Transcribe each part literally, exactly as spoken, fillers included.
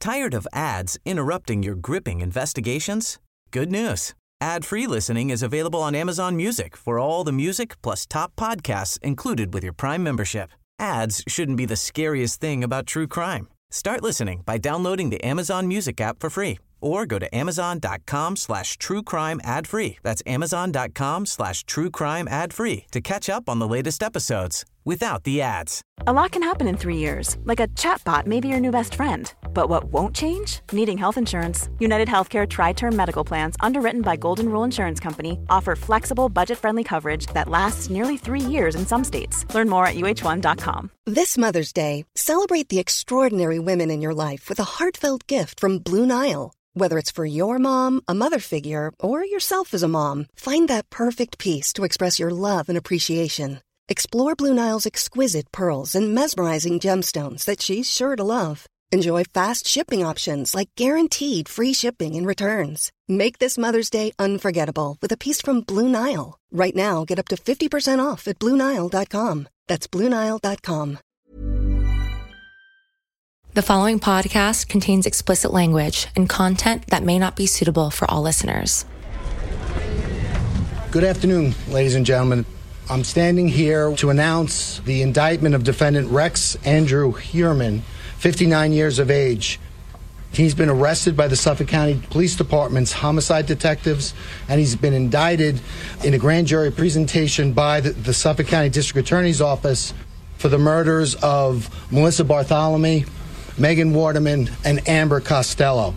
Tired of ads interrupting your gripping investigations? Good news. Ad-free listening is available on Amazon Music for all the music plus top podcasts included with your Prime membership. Ads shouldn't be the scariest thing about true crime. Start listening by downloading the Amazon Music app for free or go to amazon.com slash true crime ad free. That's amazon.com slash true crime ad free to catch up on the latest episodes without the ads. A lot can happen in three years, like a chatbot may be your new best friend. But what won't change? Needing health insurance. United Healthcare Tri-Term Medical Plans, underwritten by Golden Rule Insurance Company, offer flexible, budget-friendly coverage that lasts nearly three years in some states. Learn more at U H one dot com. This Mother's Day, celebrate the extraordinary women in your life with a heartfelt gift from Blue Nile. Whether it's for your mom, a mother figure, or yourself as a mom, find that perfect piece to express your love and appreciation. Explore Blue Nile's exquisite pearls and mesmerizing gemstones that she's sure to love. Enjoy fast shipping options like guaranteed free shipping and returns. Make this Mother's Day unforgettable with a piece from Blue Nile. Right now, get up to fifty percent off at Blue Nile dot com. That's Blue Nile dot com. The following podcast contains explicit language and content that may not be suitable for all listeners. Good afternoon, ladies and gentlemen. I'm standing here to announce the indictment of defendant Rex Andrew Heuermann, fifty-nine years of age. He's been arrested by the Suffolk County Police Department's homicide detectives, and he's been indicted in a grand jury presentation by the, the Suffolk County District Attorney's Office for the murders of Melissa Bartholomew, Megan Waterman, and Amber Costello.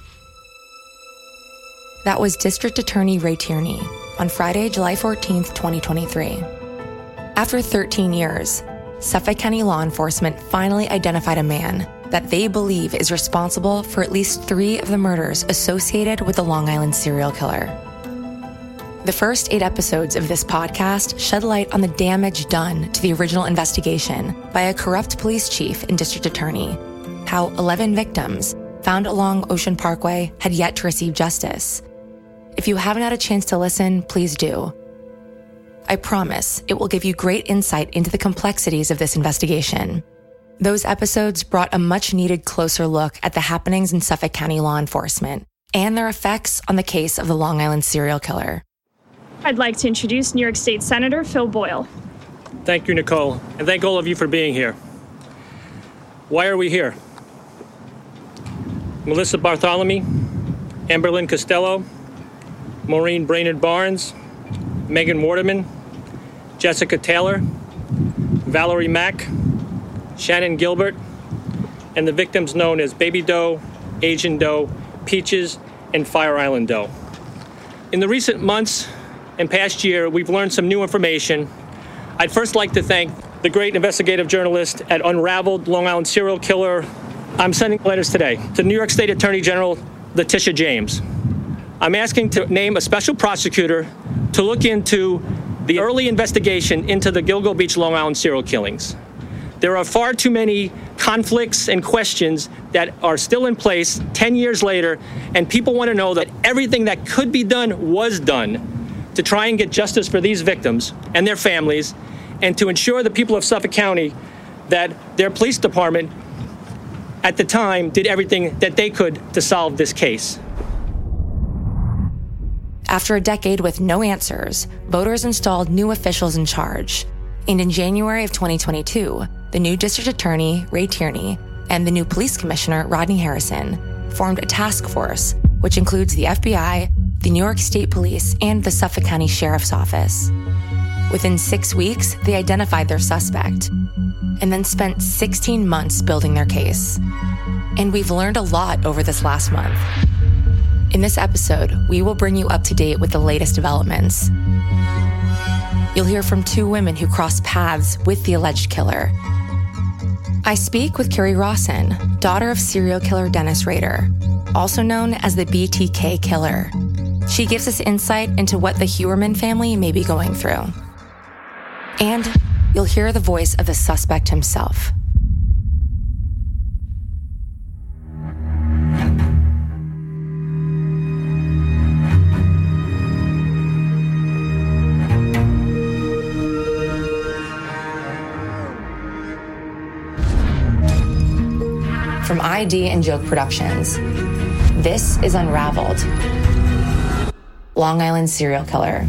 That was District Attorney Ray Tierney on Friday, July fourteenth, twenty twenty-three. After thirteen years, Suffolk County law enforcement finally identified a man that they believe is responsible for at least three of the murders associated with the Long Island serial killer. The first eight episodes of this podcast shed light on the damage done to the original investigation by a corrupt police chief and district attorney, how eleven victims found along Ocean Parkway had yet to receive justice. If you haven't had a chance to listen, please do. I promise it will give you great insight into the complexities of this investigation. Those episodes brought a much-needed closer look at the happenings in Suffolk County law enforcement and their effects on the case of the Long Island serial killer. I'd like to introduce New York State Senator Phil Boyle. Thank you, Nicole, and thank all of you for being here. Why are we here? Melissa Bartholomew, Amberlynn Costello, Maureen Brainerd Barnes, Megan Waterman, Jessica Taylor, Valerie Mack, Shannon Gilbert, and the victims known as Baby Doe, Asian Doe, Peaches, and Fire Island Doe. In the recent months and past year, we've learned some new information. I'd first like to thank the great investigative journalist at Unraveled, Long Island serial killer. I'm sending letters today to New York State Attorney General Letitia James. I'm asking to name a special prosecutor to look into the early investigation into the Gilgo Beach, Long Island serial killings. There are far too many conflicts and questions that are still in place ten years later, and people want to know that everything that could be done was done to try and get justice for these victims and their families, and to ensure the people of Suffolk County that their police department at the time did everything that they could to solve this case. After a decade with no answers, voters installed new officials in charge. And in January of twenty twenty-two, the new district attorney, Ray Tierney, and the new police commissioner, Rodney Harrison, formed a task force, which includes the F B I, the New York State Police, and the Suffolk County Sheriff's Office. Within six weeks, they identified their suspect, and then spent sixteen months building their case. And we've learned a lot over this last month. In this episode, we will bring you up to date with the latest developments. You'll hear from two women who crossed paths with the alleged killer. I speak with Carrie Rawson, daughter of serial killer Dennis Rader, also known as the B T K killer. She gives us insight into what the Heuermann family may be going through. And you'll hear the voice of the suspect himself. From I D and Joke Productions. This is Unraveled. Long Island Serial Killer.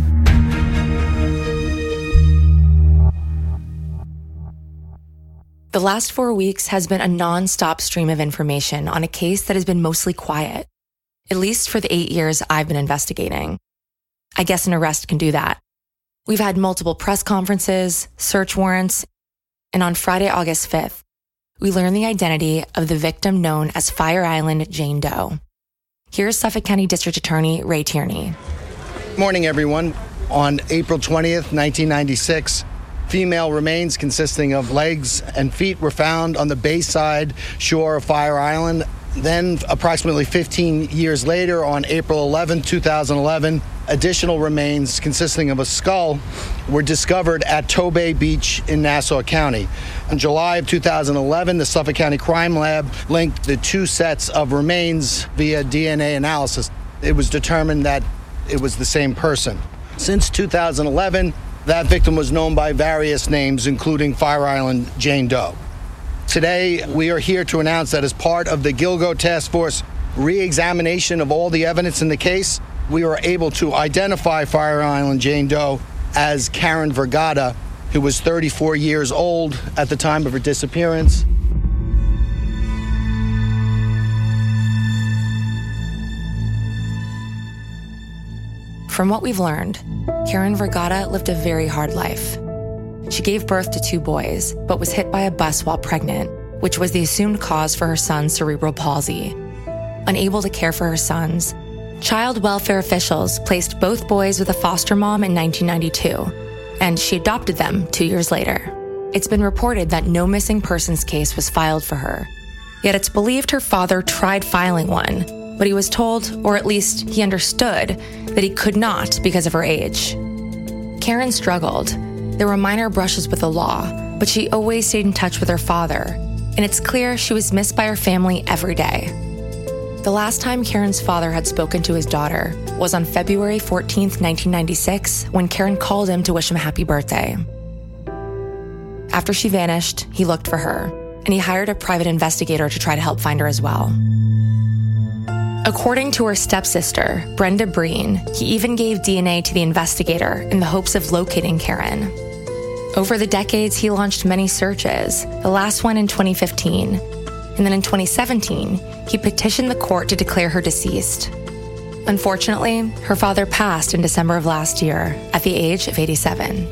The last four weeks has been a non-stop stream of information on a case that has been mostly quiet, at least for the eight years I've been investigating. I guess an arrest can do that. We've had multiple press conferences, search warrants, and on Friday, August fifth, we learned the identity of the victim known as Fire Island Jane Doe. Here's Suffolk County District Attorney Ray Tierney. Morning, everyone. On April twentieth, nineteen ninety-six, female remains consisting of legs and feet were found on the bayside shore of Fire Island. Then, approximately fifteen years later, on April eleventh, two thousand eleven, additional remains consisting of a skull were discovered at Tobay Beach in Nassau County. In July of two thousand eleven, the Suffolk County Crime Lab linked the two sets of remains via D N A analysis. It was determined that it was the same person. Since two thousand eleven, that victim was known by various names, including Fire Island Jane Doe. Today, we are here to announce that as part of the Gilgo Task Force re-examination of all the evidence in the case, we were able to identify Fire Island Jane Doe as Karen Vergata, who was thirty-four years old at the time of her disappearance. From what we've learned, Karen Vergata lived a very hard life. She gave birth to two boys, but was hit by a bus while pregnant, which was the assumed cause for her son's cerebral palsy. Unable to care for her sons, child welfare officials placed both boys with a foster mom in nineteen ninety-two, and she adopted them two years later. It's been reported that no missing persons case was filed for her, yet it's believed her father tried filing one, but he was told, or at least he understood, that he could not because of her age. Karen struggled. There were minor brushes with the law, but she always stayed in touch with her father, and it's clear she was missed by her family every day. The last time Karen's father had spoken to his daughter was on February fourteenth, nineteen ninety-six, when Karen called him to wish him a happy birthday. After she vanished, he looked for her, and he hired a private investigator to try to help find her as well. According to her stepsister, Brenda Breen, he even gave D N A to the investigator in the hopes of locating Karen. Over the decades, he launched many searches, the last one in twenty fifteen. And then in twenty seventeen, he petitioned the court to declare her deceased. Unfortunately, her father passed in December of last year at the age of eighty-seven.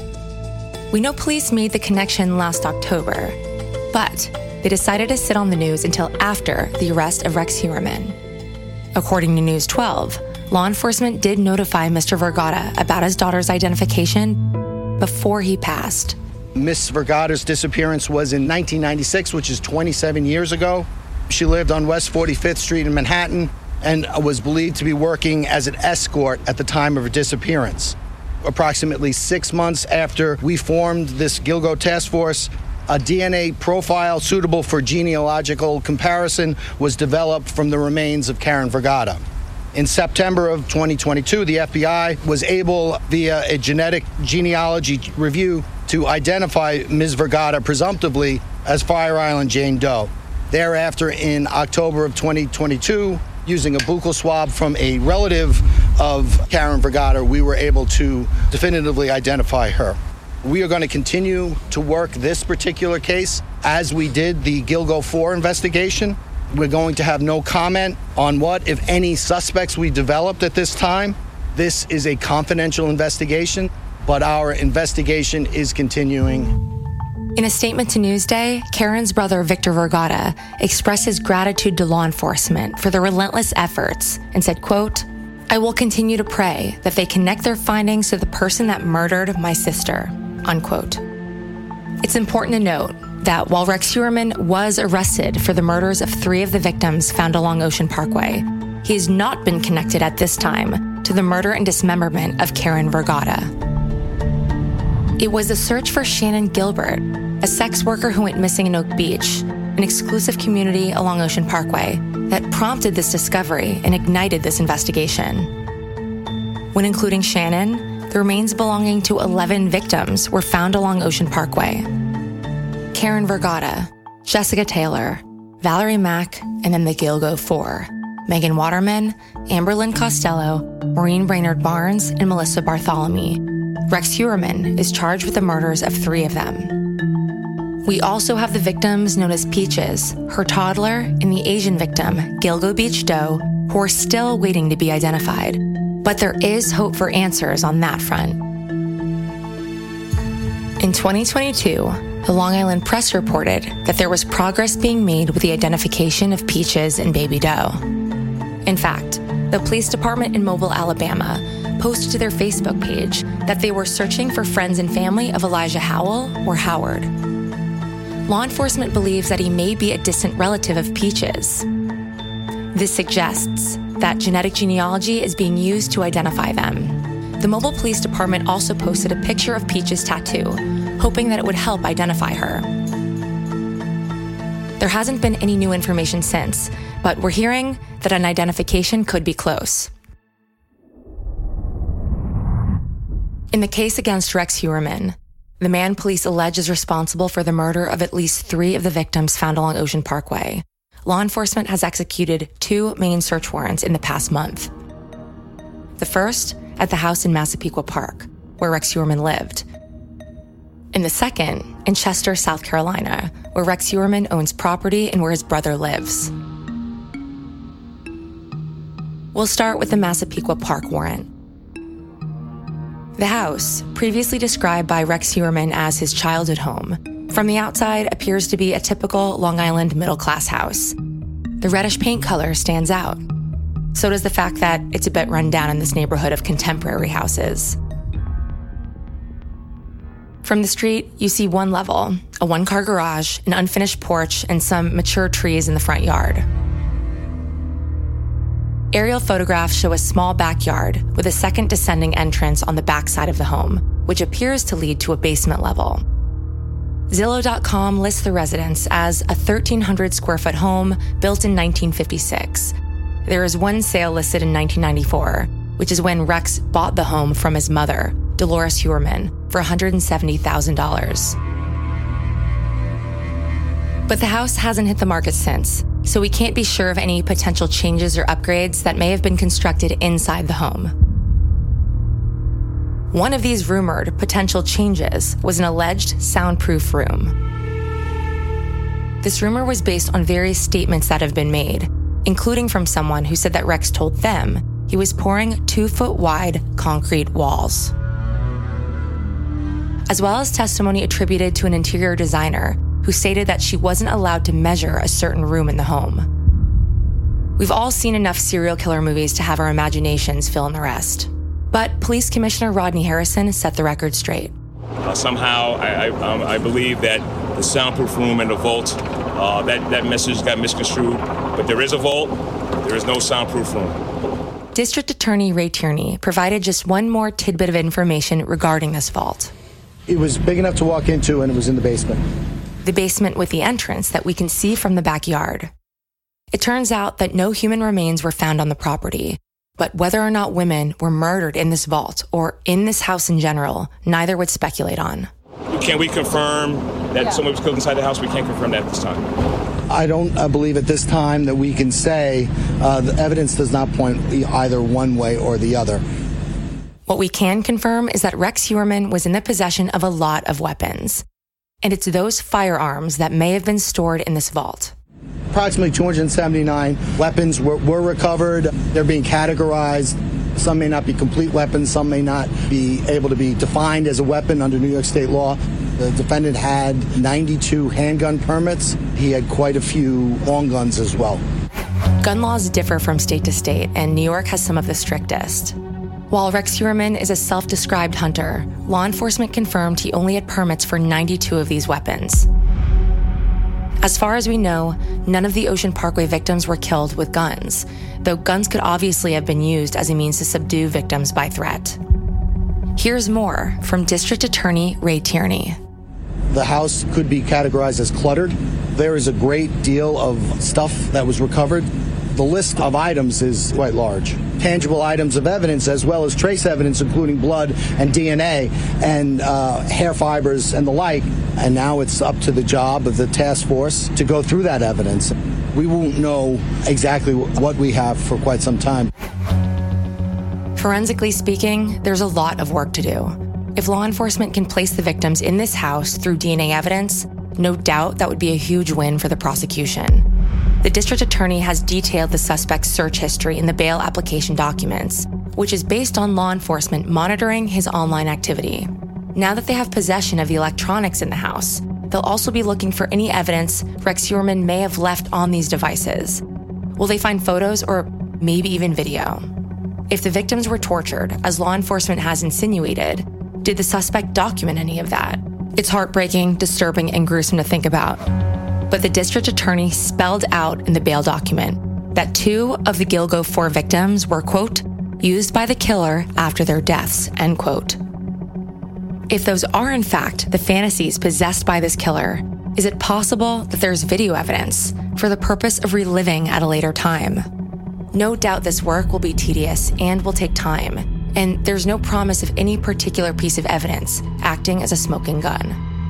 We know police made the connection last October, but they decided to sit on the news until after the arrest of Rex Heuermann. According to News twelve, law enforcement did notify Mister Vergata about his daughter's identification before he passed. Miss Vergata's disappearance was in nineteen ninety-six, which is twenty-seven years ago. She lived on West forty-fifth Street in Manhattan and was believed to be working as an escort at the time of her disappearance. Approximately six months after we formed this Gilgo Task Force, a D N A profile suitable for genealogical comparison was developed from the remains of Karen Vergata. In September of twenty twenty-two, the F B I was able, via a genetic genealogy review, to identify Miz Vergata presumptively as Fire Island Jane Doe. Thereafter, in October of twenty twenty-two, using a buccal swab from a relative of Karen Vergata, we were able to definitively identify her. We are going to continue to work this particular case as we did the Gilgo four investigation. We're going to have no comment on what, if any, suspects we developed at this time. This is a confidential investigation, but our investigation is continuing. In a statement to Newsday, Karen's brother, Victor Vergata, expressed his gratitude to law enforcement for their relentless efforts and said, quote, "I will continue to pray that they connect their findings to the person that murdered my sister," unquote. It's important to note that while Rex Heuermann was arrested for the murders of three of the victims found along Ocean Parkway, he has not been connected at this time to the murder and dismemberment of Karen Vergata. It was the search for Shannon Gilbert, a sex worker who went missing in Oak Beach, an exclusive community along Ocean Parkway, that prompted this discovery and ignited this investigation. When including Shannon, the remains belonging to eleven victims were found along Ocean Parkway. Karen Vergata, Jessica Taylor, Valerie Mack, and then the Gilgo Four, Megan Waterman, Amberlynn Costello, Maureen Brainerd Barnes, and Melissa Bartholomew. Rex Heuermann is charged with the murders of three of them. We also have the victims known as Peaches, her toddler, and the Asian victim, Gilgo Beach Doe, who are still waiting to be identified. But there is hope for answers on that front. In twenty twenty-two, the Long Island Press reported that there was progress being made with the identification of Peaches and Baby Doe. In fact, the police department in Mobile, Alabama, posted to their Facebook page that they were searching for friends and family of Elijah Howell or Howard. Law enforcement believes that he may be a distant relative of Peaches. This suggests that genetic genealogy is being used to identify them. The Mobile Police Department also posted a picture of Peaches' tattoo, hoping that it would help identify her. There hasn't been any new information since, but we're hearing that an identification could be close. In the case against Rex Heuermann, the man police allege is responsible for the murder of at least three of the victims found along Ocean Parkway, law enforcement has executed two main search warrants in the past month. The first at the house in Massapequa Park, where Rex Heuermann lived. And the second in Chester, South Carolina, where Rex Heuermann owns property and where his brother lives. We'll start with the Massapequa Park warrant. The house, previously described by Rex Heuermann as his childhood home, from the outside appears to be a typical Long Island middle-class house. The reddish paint color stands out. So does the fact that it's a bit run down in this neighborhood of contemporary houses. From the street, you see one level, a one-car garage, an unfinished porch, and some mature trees in the front yard. Aerial photographs show a small backyard with a second descending entrance on the backside of the home, which appears to lead to a basement level. Zillow dot com lists the residence as a thirteen hundred square foot home built in nineteen fifty-six. There is one sale listed in nineteen ninety-four, which is when Rex bought the home from his mother, Dolores Heuermann, for one hundred seventy thousand dollars. But the house hasn't hit the market since, so we can't be sure of any potential changes or upgrades that may have been constructed inside the home. One of these rumored potential changes was an alleged soundproof room. This rumor was based on various statements that have been made, including from someone who said that Rex told them he was pouring two-foot-wide concrete walls, as well as testimony attributed to an interior designer who stated that she wasn't allowed to measure a certain room in the home. We've all seen enough serial killer movies to have our imaginations fill in the rest. But Police Commissioner Rodney Harrison set the record straight. Uh, somehow, I, I, um, I believe that the soundproof room and the vault, uh, that, that message got misconstrued. But there is a vault, there is no soundproof room. District Attorney Ray Tierney provided just one more tidbit of information regarding this vault. It was big enough to walk into, and it was in the basement. The basement with the entrance that we can see from the backyard. It turns out that no human remains were found on the property, but whether or not women were murdered in this vault or in this house in general, neither would speculate on. Can we confirm that yeah. someone was killed inside the house? We can't confirm that at this time. I don't uh, believe at this time that we can say uh, the evidence does not point either one way or the other. What we can confirm is that Rex Heuermann was in the possession of a lot of weapons. And it's those firearms that may have been stored in this vault. Approximately two hundred seventy-nine weapons were, were recovered. They're being categorized. Some may not be complete weapons. Some may not be able to be defined as a weapon under New York State law. The defendant had ninety-two handgun permits. He had quite a few long guns as well. Gun laws differ from state to state, and New York has some of the strictest. While Rex Heuermann is a self-described hunter, law enforcement confirmed he only had permits for ninety-two of these weapons. As far as we know, none of the Ocean Parkway victims were killed with guns, though guns could obviously have been used as a means to subdue victims by threat. Here's more from District Attorney Ray Tierney. The house could be categorized as cluttered. There is a great deal of stuff that was recovered. The list of items is quite large. Tangible items of evidence as well as trace evidence, including blood and D N A and uh, hair fibers and the like. And now it's up to the job of the task force to go through that evidence. we won't know exactly what we have for quite some time. Forensically speaking, there's a lot of work to do. If law enforcement can place the victims in this house through D N A evidence, no doubt that would be a huge win for the prosecution. The district attorney has detailed the suspect's search history in the bail application documents, which is based on law enforcement monitoring his online activity. Now that they have possession of the electronics in the house, they'll also be looking for any evidence Rex Heuermann may have left on these devices. Will they find photos or maybe even video? If the victims were tortured, as law enforcement has insinuated, did the suspect document any of that? It's heartbreaking, disturbing, and gruesome to think about. But the district attorney spelled out in the bail document that two of the Gilgo four victims were, quote, used by the killer after their deaths, end quote. If those are in fact the fantasies possessed by this killer, is it possible that there's video evidence for the purpose of reliving at a later time? No doubt this work will be tedious and will take time, and there's no promise of any particular piece of evidence acting as a smoking gun.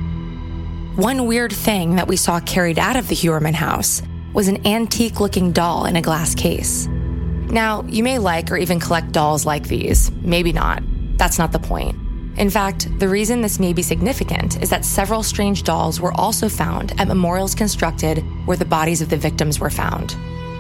One weird thing that we saw carried out of the Heuermann house was an antique-looking doll in a glass case. Now, you may like or even collect dolls like these. Maybe not. That's not the point. In fact, the reason this may be significant is that several strange dolls were also found at memorials constructed where the bodies of the victims were found.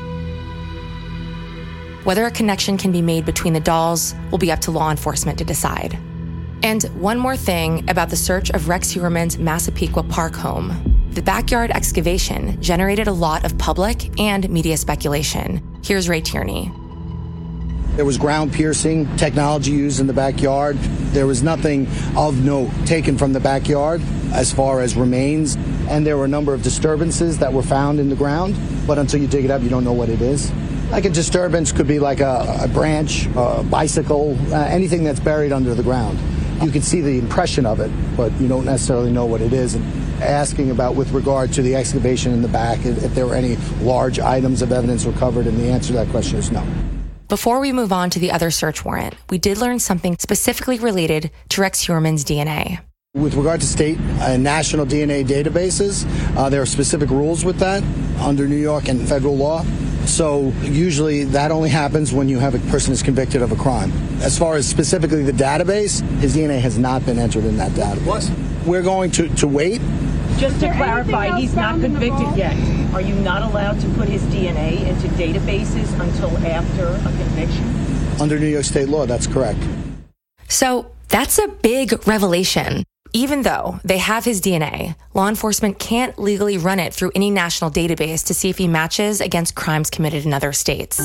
Whether a connection can be made between the dolls will be up to law enforcement to decide. And one more thing about the search of Rex Heuermann's Massapequa Park home. The backyard excavation generated a lot of public and media speculation. Here's Ray Tierney. There was ground-piercing technology used in the backyard. There was nothing of note taken from the backyard as far as remains. And there were a number of disturbances that were found in the ground. But until you dig it up, you don't know what it is. Like a disturbance could be like a, a branch, a bicycle, uh, anything that's buried under the ground. You can see the impression of it, but you don't necessarily know what it is. And asking about with regard to the excavation in the back, if, if there were any large items of evidence recovered, and the answer to that question is no. Before we move on to the other search warrant, we did learn something specifically related to Rex Heuermann's D N A. With regard to state and national D N A databases, uh, there are specific rules with that under New York and federal law. So usually that only happens when you have a person is convicted of a crime. As far as specifically the database, his D N A has not been entered in that database. What? We're going to, to wait. Just to clarify, he's not convicted yet. Are you not allowed to put his D N A into databases until after a conviction? Under New York state law, that's correct. So that's a big revelation. Even though they have his D N A, law enforcement can't legally run it through any national database to see if he matches against crimes committed in other states.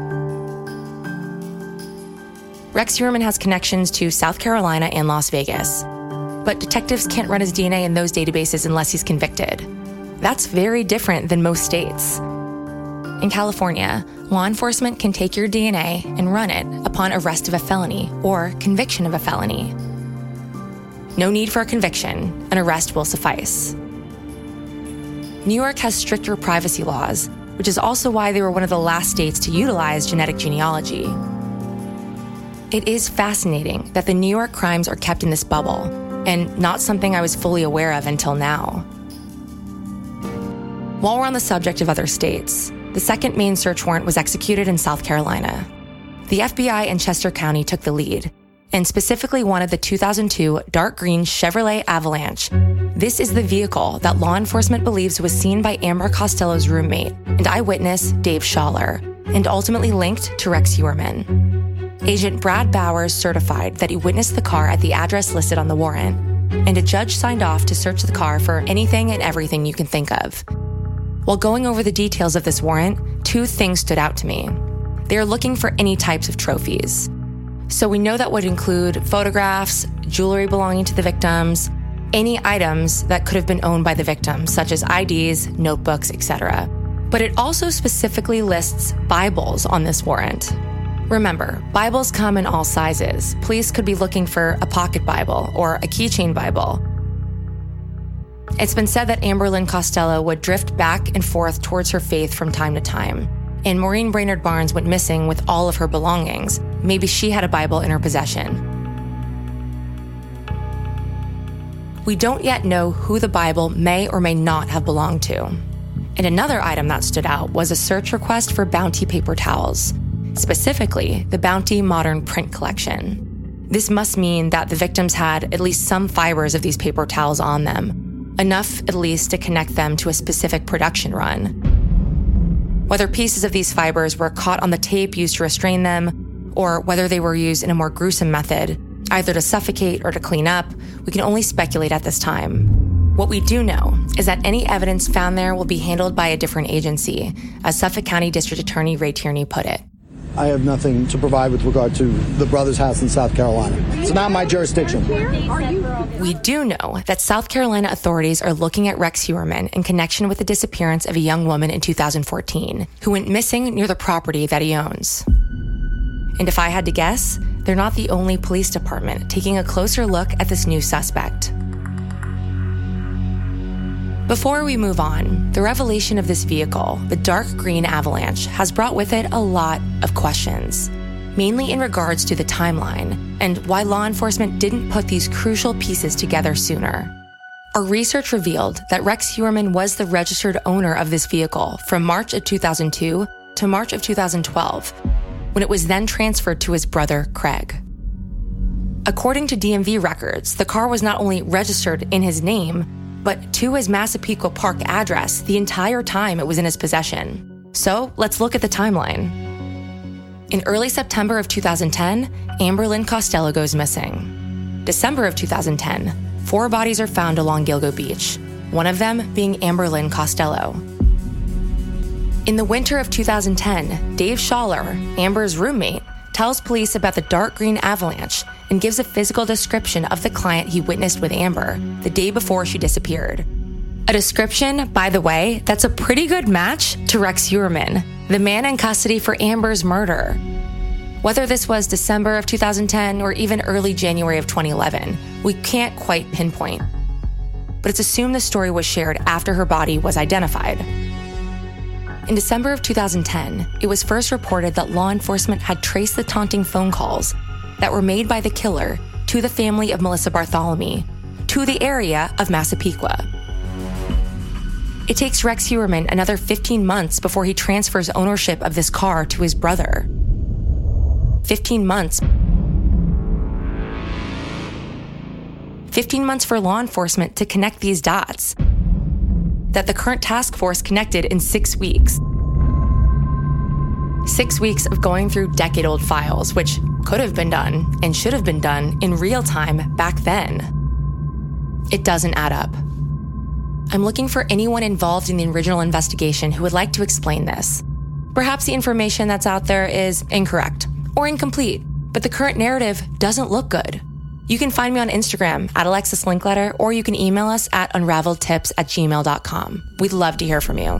Rex Heuermann has connections to South Carolina and Las Vegas, but detectives can't run his D N A in those databases unless he's convicted. That's very different than most states. In California, law enforcement can take your D N A and run it upon arrest of a felony or conviction of a felony. No need for a conviction, an arrest will suffice. New York has stricter privacy laws, which is also why they were one of the last states to utilize genetic genealogy. It is fascinating that the New York crimes are kept in this bubble, and not something I was fully aware of until now. While we're on the subject of other states, the second main search warrant was executed in South Carolina. The F B I in Chester County took the lead, and specifically wanted the two thousand two dark green Chevrolet Avalanche. This is the vehicle that law enforcement believes was seen by Amber Costello's roommate and eyewitness Dave Schaller, and ultimately linked to Rex Heuermann. Agent Brad Bowers certified that he witnessed the car at the address listed on the warrant, and a judge signed off to search the car for anything and everything you can think of. While going over the details of this warrant, two things stood out to me. They are looking for any types of trophies. So we know that would include photographs, jewelry belonging to the victims, any items that could have been owned by the victims, such as I Ds, notebooks, et cetera. But it also specifically lists Bibles on this warrant. Remember, Bibles come in all sizes. Police could be looking for a pocket Bible or a keychain Bible. It's been said that Amberlynn Costello would drift back and forth towards her faith from time to time, and Maureen Brainerd Barnes went missing with all of her belongings. Maybe she had a Bible in her possession. We don't yet know who the Bible may or may not have belonged to. And another item that stood out was a search request for Bounty paper towels, specifically the Bounty Modern Print Collection. This must mean that the victims had at least some fibers of these paper towels on them, enough at least to connect them to a specific production run. Whether pieces of these fibers were caught on the tape used to restrain them, or whether they were used in a more gruesome method, either to suffocate or to clean up, we can only speculate at this time. What we do know is that any evidence found there will be handled by a different agency, as Suffolk County District Attorney Ray Tierney put it. I have nothing to provide with regard to the brother's house in South Carolina. It's not my jurisdiction. We do know that South Carolina authorities are looking at Rex Heuermann in connection with the disappearance of a young woman in two thousand fourteen who went missing near the property that he owns. And if I had to guess, they're not the only police department taking a closer look at this new suspect. Before we move on, the revelation of this vehicle, the dark green Avalanche, has brought with it a lot of questions, mainly in regards to the timeline and why law enforcement didn't put these crucial pieces together sooner. Our research revealed that Rex Heuermann was the registered owner of this vehicle from March of two thousand two to March of two thousand twelve, when it was then transferred to his brother, Craig. According to D M V records, the car was not only registered in his name, but to his Massapequa Park address the entire time it was in his possession. So let's look at the timeline. In early September of two thousand ten, Amberlynn Costello goes missing. December of two thousand ten, four bodies are found along Gilgo Beach, one of them being Amberlynn Costello. In the winter of two thousand ten, Dave Schaller, Amber's roommate, tells police about the dark green Avalanche and gives a physical description of the client he witnessed with Amber the day before she disappeared. A description, by the way, that's a pretty good match to Rex Heuermann, the man in custody for Amber's murder. Whether this was December of two thousand ten or even early January of twenty eleven, we can't quite pinpoint. But it's assumed the story was shared after her body was identified. In December of two thousand ten, it was first reported that law enforcement had traced the taunting phone calls that were made by the killer to the family of Melissa Bartholomew, to the area of Massapequa. It takes Rex Heuermann another fifteen months before he transfers ownership of this car to his brother. fifteen months. fifteen months for law enforcement to connect these dots that the current task force connected in six weeks. Six weeks of going through decade-old files, which could have been done and should have been done in real time back then. It doesn't add up. I'm looking for anyone involved in the original investigation who would like to explain this. Perhaps the information that's out there is incorrect or incomplete, but the current narrative doesn't look good. You can find me on Instagram at Alexis Linkletter, or you can email us at unraveledtips at gmail dot com. We'd love to hear from you.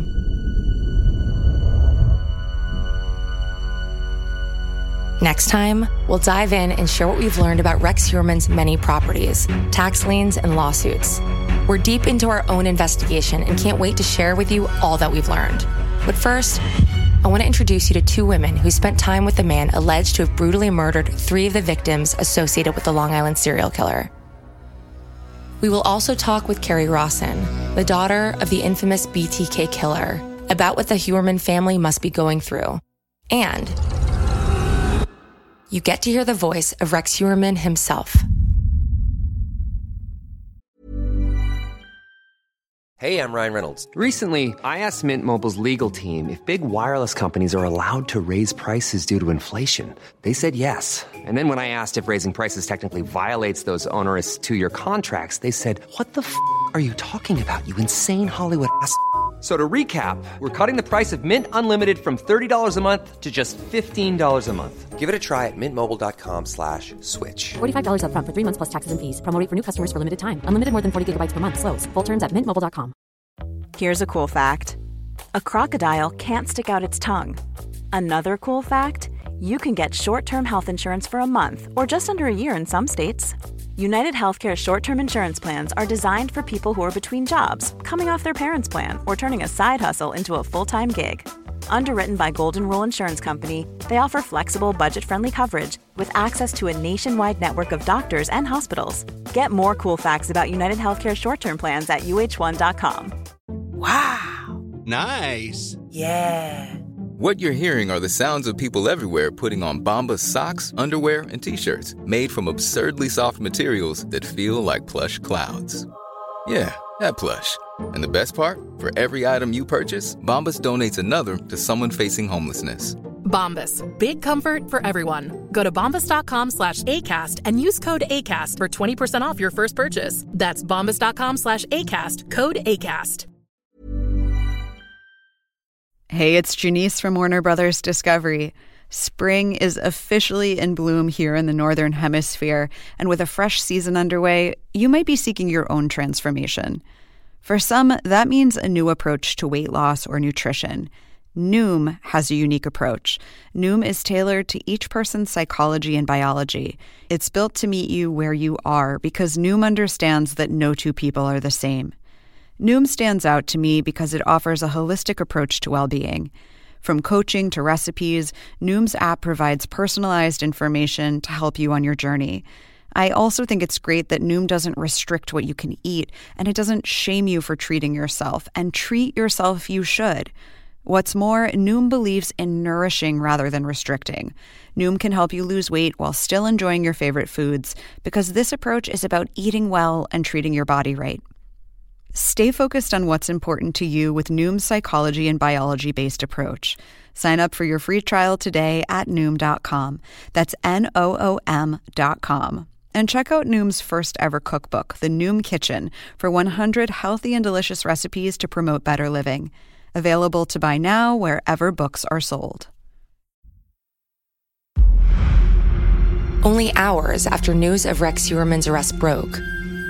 Next time, we'll dive in and share what we've learned about Rex Heuermann's many properties, tax liens, and lawsuits. We're deep into our own investigation and can't wait to share with you all that we've learned. But first, I want to introduce you to two women who spent time with the man alleged to have brutally murdered three of the victims associated with the Long Island serial killer. We will also talk with Carrie Rawson, the daughter of the infamous B T K killer, about what the Heuermann family must be going through. And you get to hear the voice of Rex Heuermann himself. Hey, I'm Ryan Reynolds. Recently, I asked Mint Mobile's legal team if big wireless companies are allowed to raise prices due to inflation. They said yes. And then when I asked if raising prices technically violates those onerous two-year contracts, they said, "What the f*** are you talking about, you insane Hollywood ass f- So to recap, we're cutting the price of Mint Unlimited from thirty dollars a month to just fifteen dollars a month. Give it a try at mintmobile.com slash switch. forty-five dollars up front for three months plus taxes and fees. Promo rate for new customers for limited time. Unlimited more than forty gigabytes per month. Slows full terms at mint mobile dot com. Here's a cool fact. A crocodile can't stick out its tongue. Another cool fact, you can get short-term health insurance for a month or just under a year in some states. United Healthcare short-term insurance plans are designed for people who are between jobs, coming off their parents' plan, or turning a side hustle into a full-time gig. Underwritten by Golden Rule Insurance Company, they offer flexible, budget-friendly coverage with access to a nationwide network of doctors and hospitals. Get more cool facts about United Healthcare short-term plans at U H one dot com. Wow! Nice. Yeah. What you're hearing are the sounds of people everywhere putting on Bombas socks, underwear, and T-shirts made from absurdly soft materials that feel like plush clouds. Yeah, that plush. And the best part? For every item you purchase, Bombas donates another to someone facing homelessness. Bombas. Big comfort for everyone. Go to bombas.com slash ACAST and use code ACAST for twenty percent off your first purchase. That's bombas.com slash ACAST. Code ACAST. Hey, it's Janice from Warner Brothers Discovery. Spring is officially in bloom here in the Northern Hemisphere, and with a fresh season underway, you might be seeking your own transformation. For some, that means a new approach to weight loss or nutrition. Noom has a unique approach. Noom is tailored to each person's psychology and biology. It's built to meet you where you are because Noom understands that no two people are the same. Noom stands out to me because it offers a holistic approach to well-being. From coaching to recipes, Noom's app provides personalized information to help you on your journey. I also think it's great that Noom doesn't restrict what you can eat, and it doesn't shame you for treating yourself, and treat yourself you should. What's more, Noom believes in nourishing rather than restricting. Noom can help you lose weight while still enjoying your favorite foods, because this approach is about eating well and treating your body right. Stay focused on what's important to you with Noom's psychology and biology-based approach. Sign up for your free trial today at Noom dot com. That's N O O M dot com. And check out Noom's first ever cookbook, The Noom Kitchen, for one hundred healthy and delicious recipes to promote better living. Available to buy now wherever books are sold. Only hours after news of Rex Heuermann's arrest broke,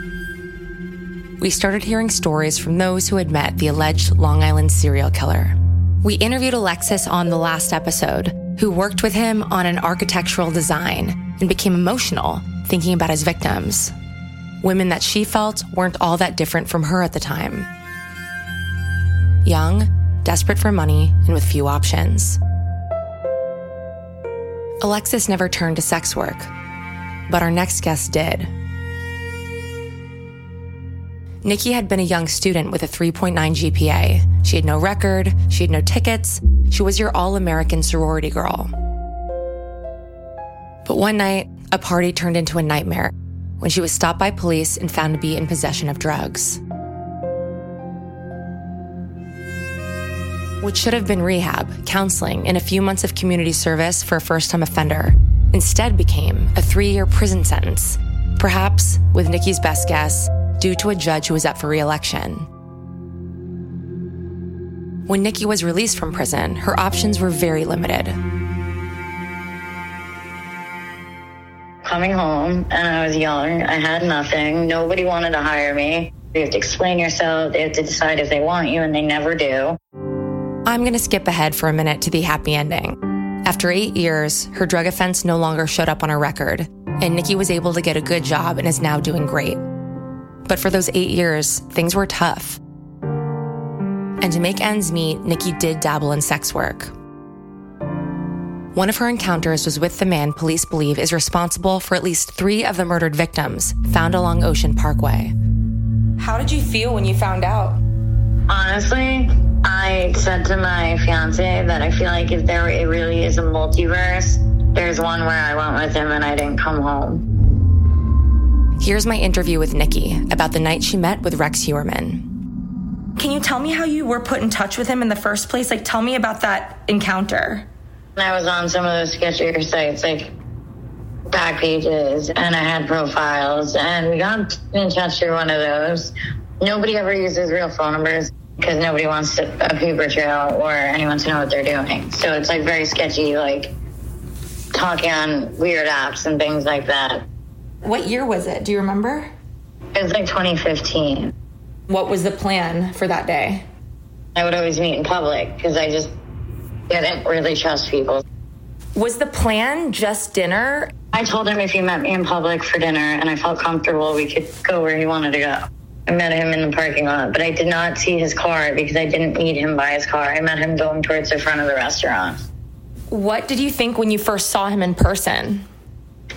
we started hearing stories from those who had met the alleged Long Island serial killer. We interviewed Alexis on the last episode, who worked with him on an architectural design and became emotional thinking about his victims. Women that she felt weren't all that different from her at the time. Young, desperate for money, and with few options. Alexis never turned to sex work, but our next guest did. Nikki had been a young student with a three point nine G P A. She had no record, she had no tickets, she was your all-American sorority girl. But one night, a party turned into a nightmare when she was stopped by police and found to be in possession of drugs. What should have been rehab, counseling, and a few months of community service for a first-time offender instead became a three-year prison sentence, perhaps, with Nikki's best guess, due to a judge who was up for re-election. When Nikki was released from prison, her options were very limited. Coming home, and I was young, I had nothing, nobody wanted to hire me. You have to explain yourself, they have to decide if they want you, and they never do. I'm going to skip ahead for a minute to the happy ending. After eight years, her drug offense no longer showed up on her record, and Nikki was able to get a good job and is now doing great. But for those eight years, things were tough. And to make ends meet, Nikki did dabble in sex work. One of her encounters was with the man police believe is responsible for at least three of the murdered victims found along Ocean Parkway. How did you feel when you found out? Honestly, I said to my fiance that I feel like if there it really is a multiverse, there's one where I went with him and I didn't come home. Here's my interview with Nikki about the night she met with Rex Heuermann. Can you tell me how you were put in touch with him in the first place? Like, tell me about that encounter. I was on some of those sketchier sites, like Backpages, and I had profiles, and we got in touch through one of those. Nobody ever uses real phone numbers because nobody wants to, a paper trail or anyone to know what they're doing. So it's like very sketchy, like talking on weird apps and things like that. What year was it? Do you remember? It was like twenty fifteen. What was the plan for that day? I would always meet in public because I just didn't really trust people. Was the plan just dinner? I told him if he met me in public for dinner and I felt comfortable, we could go where he wanted to go. I met him in the parking lot, but I did not see his car because I didn't meet him by his car. I met him going towards the front of the restaurant. What did you think when you first saw him in person?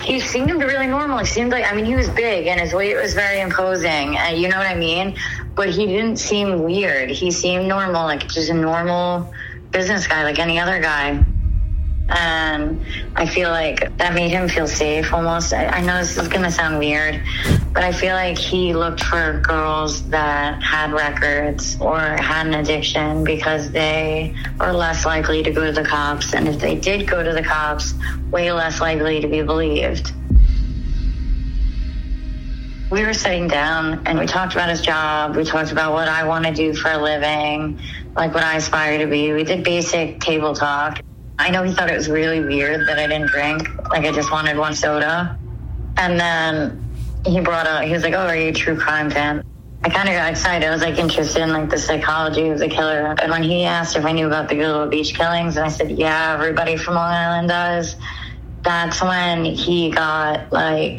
he seemed really normal. He seemed like, I mean, he was big and his weight was very imposing. And you know what I mean? But he didn't seem weird. He seemed normal, like just a normal business guy, like any other guy. And I feel like that made him feel safe almost. I, I know this is going to sound weird, but I feel like he looked for girls that had records or had an addiction because they are less likely to go to the cops. And if they did go to the cops, way less likely to be believed. We were sitting down and we talked about his job. We talked about what I want to do for a living, like what I aspire to be. We did basic table talk. I know he thought it was really weird that I didn't drink. Like, I just wanted one soda. And then he brought up, he was like, oh, are you a true crime fan? I kind of got excited. I was, like, interested in, like, the psychology of the killer. And when he asked if I knew about the Goodell Beach killings, and I said, yeah, everybody from Long Island does, that's when he got, like,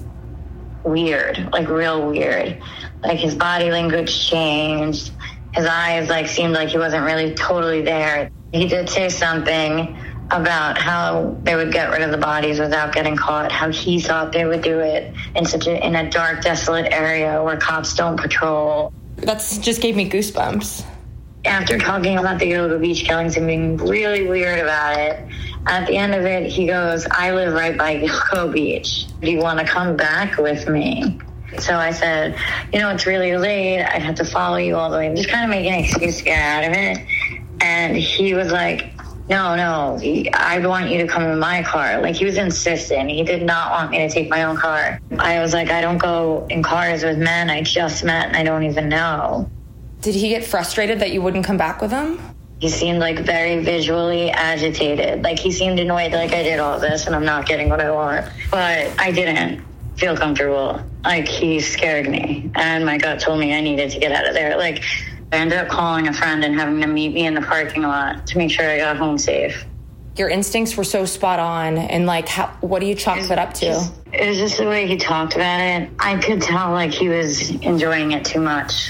weird, like, real weird. Like, his body language changed. His eyes, like, seemed like he wasn't really totally there. He did say something about how they would get rid of the bodies without getting caught, how he thought they would do it in such a, in a dark, desolate area where cops don't patrol. That's just gave me goosebumps. After talking about the Yoga Beach killings and being really weird about it, at the end of it, he goes, I live right by Yoga Beach. Do you want to come back with me? So I said, you know, it's really late. I'd have to follow you all the way. Just kind of making an excuse to get out of it. And he was like, no, no, I want you to come in my car. Like, he was insistent. He did not want me to take my own car. I was like, I don't go in cars with men I just met and I don't even know. Did he get frustrated that you wouldn't come back with him? He seemed like very visually agitated. Like, he seemed annoyed, like I did all this and I'm not getting what I want. But I didn't feel comfortable. Like, he scared me. And my gut told me I needed to get out of there. Like, I ended up calling a friend and having them meet me in the parking lot to make sure I got home safe. Your instincts were so spot on. And, like, how, what do you chalk that up to? It was just the way he talked about it. I could tell, like, he was enjoying it too much.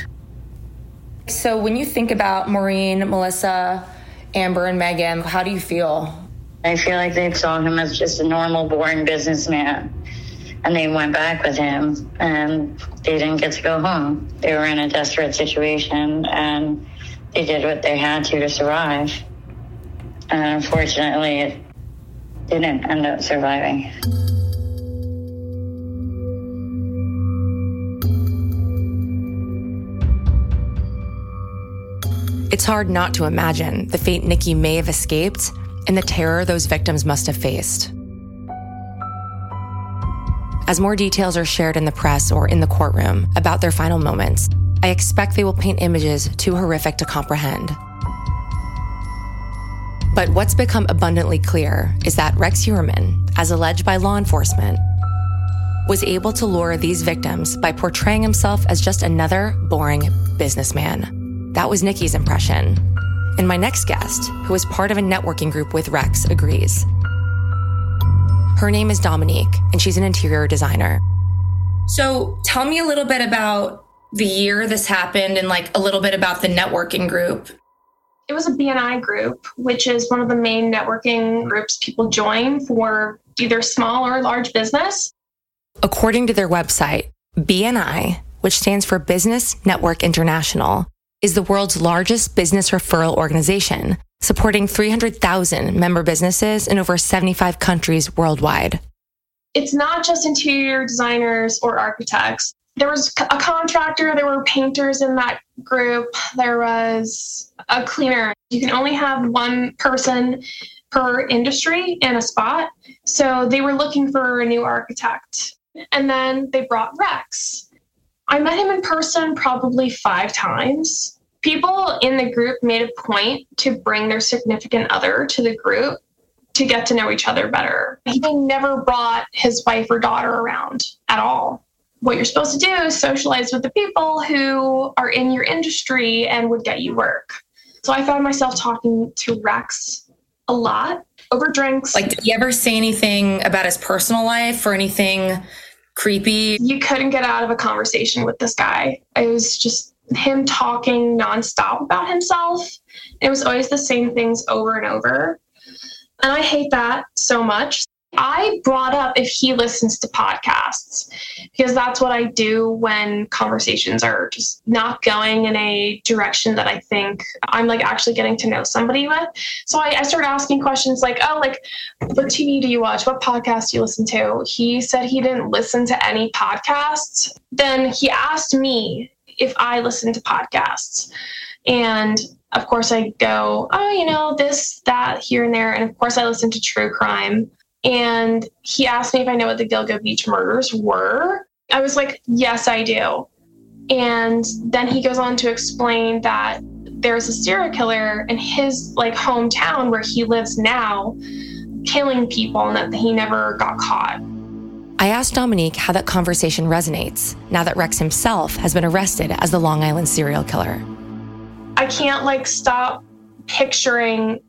So when you think about Maureen, Melissa, Amber, and Megan, how do you feel? I feel like they saw him as just a normal, boring businessman. And they went back with him, and they didn't get to go home. They were in a desperate situation, and they did what they had to to survive. And unfortunately, it didn't end up surviving. It's hard not to imagine the fate Nikki may have escaped and the terror those victims must have faced. As more details are shared in the press or in the courtroom about their final moments, I expect they will paint images too horrific to comprehend. But what's become abundantly clear is that Rex Heuermann, as alleged by law enforcement, was able to lure these victims by portraying himself as just another boring businessman. That was Nikki's impression. And my next guest, who is part of a networking group with Rex, agrees. Her name is Dominique, and she's an interior designer. So tell me a little bit about the year this happened and like a little bit about the networking group. It was a B N I group, which is one of the main networking groups people join for either small or large business. According to their website, B N I, which stands for Business Network International, is the world's largest business referral organization, supporting three hundred thousand member businesses in over seventy-five countries worldwide. It's not just interior designers or architects. There was a contractor, there were painters in that group, there was a cleaner. You can only have one person per industry in a spot. So they were looking for a new architect. And then they brought Rex. I met him in person probably five times. People in the group made a point to bring their significant other to the group to get to know each other better. He never brought his wife or daughter around at all. What you're supposed to do is socialize with the people who are in your industry and would get you work. So I found myself talking to Rex a lot over drinks. Like, did you ever say anything about his personal life or anything creepy? You couldn't get out of a conversation with this guy. It was just him talking nonstop about himself. It was always the same things over and over. And I hate that so much. I brought up if he listens to podcasts, because that's what I do when conversations are just not going in a direction that I think I'm like actually getting to know somebody with. So I, I started asking questions like, oh, like, what T V do you watch? What podcasts do you listen to? He said he didn't listen to any podcasts. Then he asked me if I listened to podcasts. And of course I go, oh, you know, this, that, here and there. And of course I listen to true crime. And he asked me if I know what the Gilgo Beach murders were. I was like, yes, I do. And then he goes on to explain that there's a serial killer in his like hometown where he lives now, killing people, and that he never got caught. I asked Dominique how that conversation resonates now that Rex himself has been arrested as the Long Island serial killer. I can't like stop picturing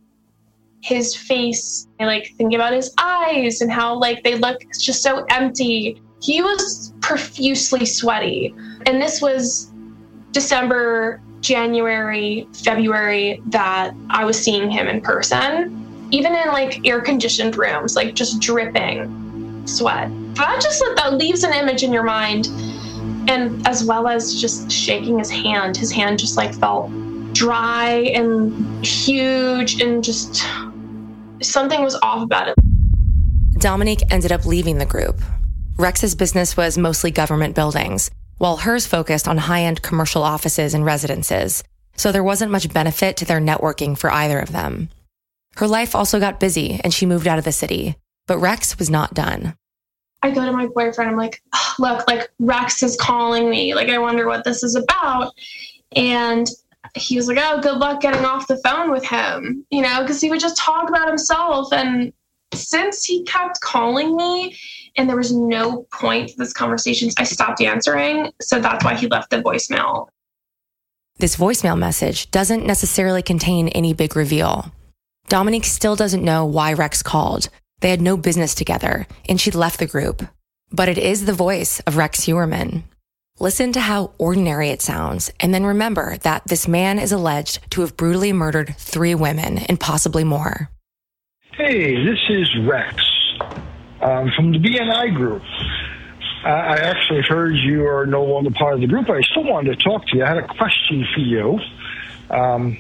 his face. I like think about his eyes and how like they look just so empty. He was profusely sweaty. And this was December, January, February that I was seeing him in person. Even in like air-conditioned rooms, like just dripping sweat. That just that leaves an image in your mind. And as well as just shaking his hand. His hand just like felt dry and huge and just something was off about it. Dominique ended up leaving the group. Rex's business was mostly government buildings, while hers focused on high-end commercial offices and residences, so there wasn't much benefit to their networking for either of them. Her life also got busy, and she moved out of the city, but Rex was not done. I go to my boyfriend, I'm like, oh, look, like Rex is calling me, like I wonder what this is about. And he was like, oh, good luck getting off the phone with him, you know, because he would just talk about himself. And since he kept calling me and there was no point to this conversation, I stopped answering. So that's why he left the voicemail. This voicemail message doesn't necessarily contain any big reveal. Dominique still doesn't know why Rex called. They had no business together, and she'd left the group. But it is the voice of Rex Heuermann. Listen to how ordinary it sounds, and then remember that this man is alleged to have brutally murdered three women and possibly more. Hey, this is Rex um, from the B N I group. Uh, I actually heard you are no longer part of the group. I still wanted to talk to you. I had a question for you. Um,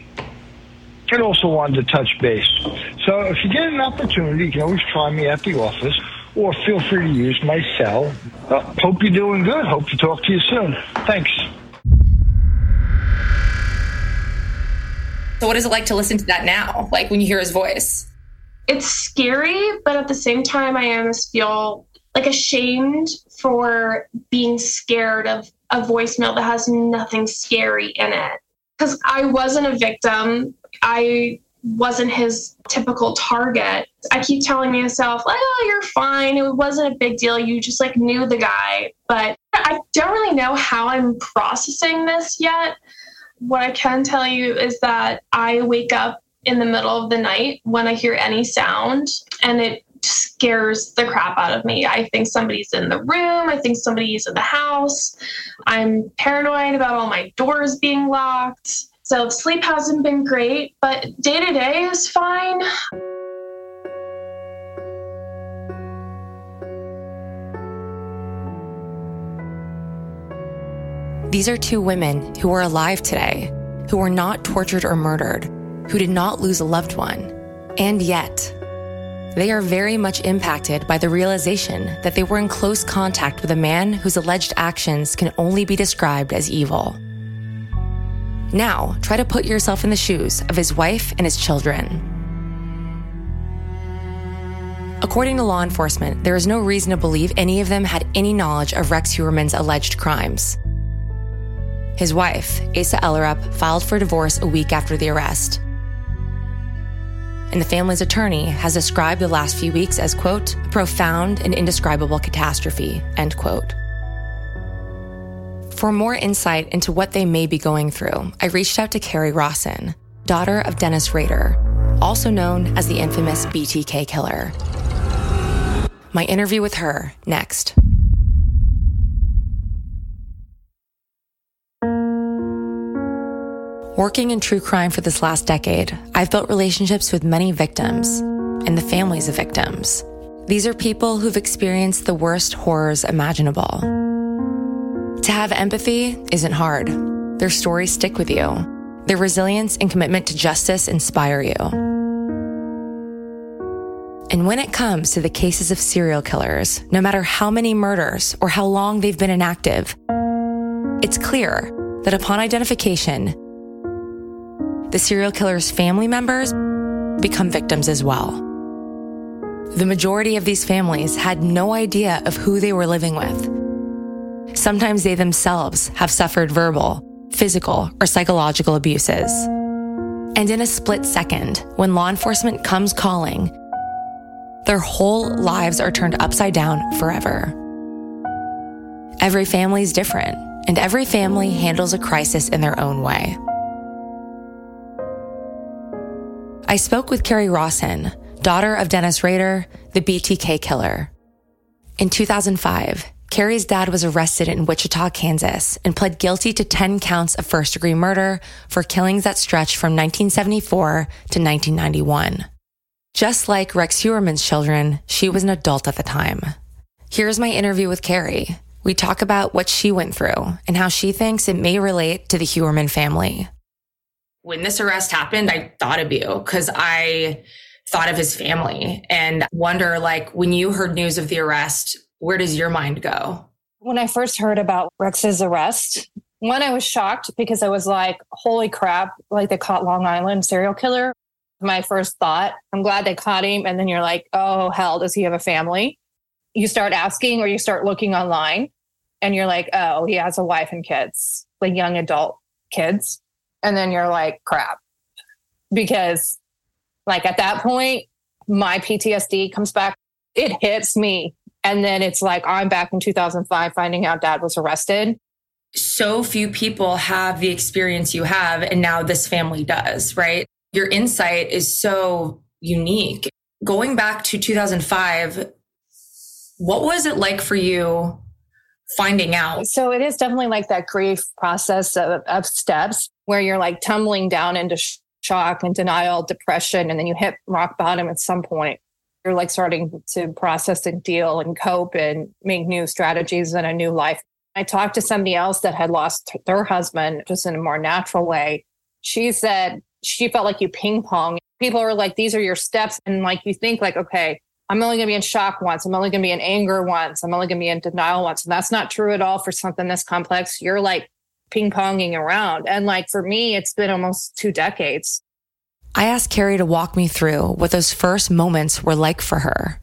and also wanted to touch base. So if you get an opportunity, you can always try me at the office, or feel free to use my cell. Uh, hope you're doing good. Hope to talk to you soon. Thanks. So what is it like to listen to that now? Like when you hear his voice? It's scary, but at the same time, I almost feel like ashamed for being scared of a voicemail that has nothing scary in it. Because I wasn't a victim. I wasn't his typical target. I keep telling myself, like, oh, you're fine. It wasn't a big deal. You just like knew the guy. But I don't really know how I'm processing this yet. What I can tell you is that I wake up in the middle of the night when I hear any sound, and it scares the crap out of me. I think somebody's in the room. I think somebody's in the house. I'm paranoid about all my doors being locked. So sleep hasn't been great, but day to day is fine. These are two women who are alive today, who were not tortured or murdered, who did not lose a loved one. And yet, they are very much impacted by the realization that they were in close contact with a man whose alleged actions can only be described as evil. Now, try to put yourself in the shoes of his wife and his children. According to law enforcement, there is no reason to believe any of them had any knowledge of Rex Heuermann's alleged crimes. His wife, Asa Ellerup, filed for divorce a week after the arrest. And the family's attorney has described the last few weeks as, quote, a profound and indescribable catastrophe, end quote. For more insight into what they may be going through, I reached out to Carrie Rawson, daughter of Dennis Rader, also known as the infamous B T K killer. My interview with her next. Working in true crime for this last decade, I've built relationships with many victims and the families of victims. These are people who've experienced the worst horrors imaginable. To have empathy isn't hard. Their stories stick with you. Their resilience and commitment to justice inspire you. And when it comes to the cases of serial killers, no matter how many murders or how long they've been inactive, it's clear that upon identification, the serial killer's family members become victims as well. The majority of these families had no idea of who they were living with. Sometimes they themselves have suffered verbal, physical, or psychological abuses. And in a split second, when law enforcement comes calling, their whole lives are turned upside down forever. Every family is different, and every family handles a crisis in their own way. I spoke with Carrie Rawson, daughter of Dennis Rader, the B T K killer. In two thousand five, Carrie's dad was arrested in Wichita, Kansas, and pled guilty to ten counts of first-degree murder for killings that stretched from nineteen seventy-four to nineteen ninety-one. Just like Rex Heuermann's children, she was an adult at the time. Here's my interview with Carrie. We talk about what she went through and how she thinks it may relate to the Heuermann family. When this arrest happened, I thought of you because I thought of his family and wonder, like, when you heard news of the arrest, where does your mind go? When I first heard about Rex's arrest, one, I was shocked because I was like, holy crap, like they caught Long Island serial killer. My first thought, I'm glad they caught him. And then you're like, oh, hell, does he have a family? You start asking or you start looking online and you're like, oh, he has a wife and kids, like young adult kids. And then you're like, crap, because like at that point, my P T S D comes back. It hits me. And then it's like, I'm back in two thousand five finding out dad was arrested. So few people have the experience you have. And now this family does, right? Your insight is so unique. Going back to two thousand five, what was it like for you finding out? So it is definitely like that grief process of, of steps where you're like tumbling down into sh- shock and denial, depression, and then you hit rock bottom at some point. You're like starting to process and deal and cope and make new strategies and a new life. I talked to somebody else that had lost their husband just in a more natural way. She said she felt like you ping pong. People are like, these are your steps. And like, you think like, okay, I'm only going to be in shock once. I'm only going to be in anger once. I'm only going to be in denial once. And that's not true at all for something this complex. You're like ping ponging around. And like, for me, it's been almost two decades. I asked Carrie to walk me through what those first moments were like for her.